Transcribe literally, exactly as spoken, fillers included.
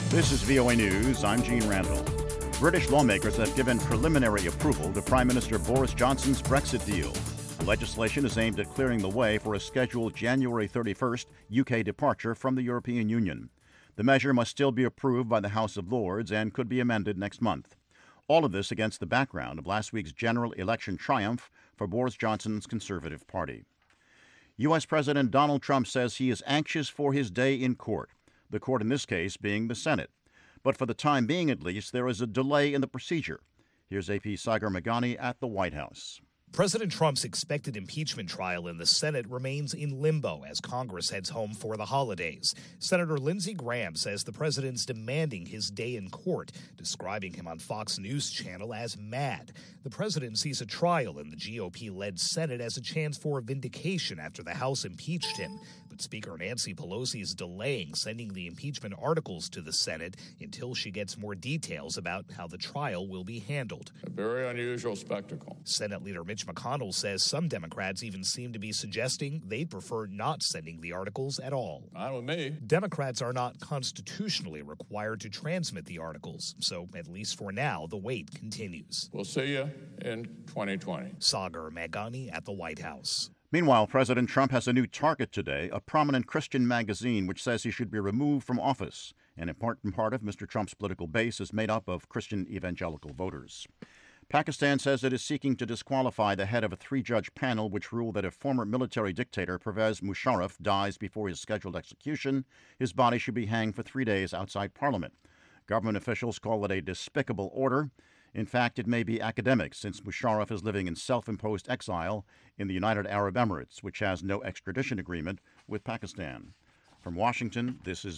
This is V O A News. I'm Gene Randall. British lawmakers have given preliminary approval to Prime Minister Boris Johnson's Brexit deal. The legislation is aimed at clearing the way for a scheduled January thirty-first U K departure from the European Union. The measure must still be approved by the House of Lords and could be amended next month. All of this against the background of last week's general election triumph for Boris Johnson's Conservative Party. U S. President Donald Trump says he is anxious for his day in court, the court in this case being the Senate. But for the time being, at least, there is a delay in the procedure. Here's A P's Sagar Meghani at the White House. President Trump's expected impeachment trial in the Senate remains in limbo as Congress heads home for the holidays. Senator Lindsey Graham says the president's demanding his day in court, describing him on Fox News Channel as mad. The president sees a trial in the G O P-led Senate as a chance for vindication after the House impeached him. But Speaker Nancy Pelosi is delaying sending the impeachment articles to the Senate until she gets more details about how the trial will be handled. A very unusual spectacle. Senate Leader Mitch McConnell says some Democrats even seem to be suggesting they'd prefer not sending the articles at all. Not with me. Democrats are not constitutionally required to transmit the articles, so at least for now, the wait continues. We'll see you in twenty twenty. Sagar Meghani at the White House. Meanwhile, President Trump has a new target today, a prominent Christian magazine which says he should be removed from office. An important part of Mister Trump's political base is made up of Christian evangelical voters. Pakistan says it is seeking to disqualify the head of a three-judge panel which ruled that if former military dictator Pervez Musharraf dies before his scheduled execution, his body should be hanged for three days outside Parliament. Government officials call it a despicable order. In fact, it may be academic, since Musharraf is living in self-imposed exile in the United Arab Emirates, which has no extradition agreement with Pakistan. From Washington, this is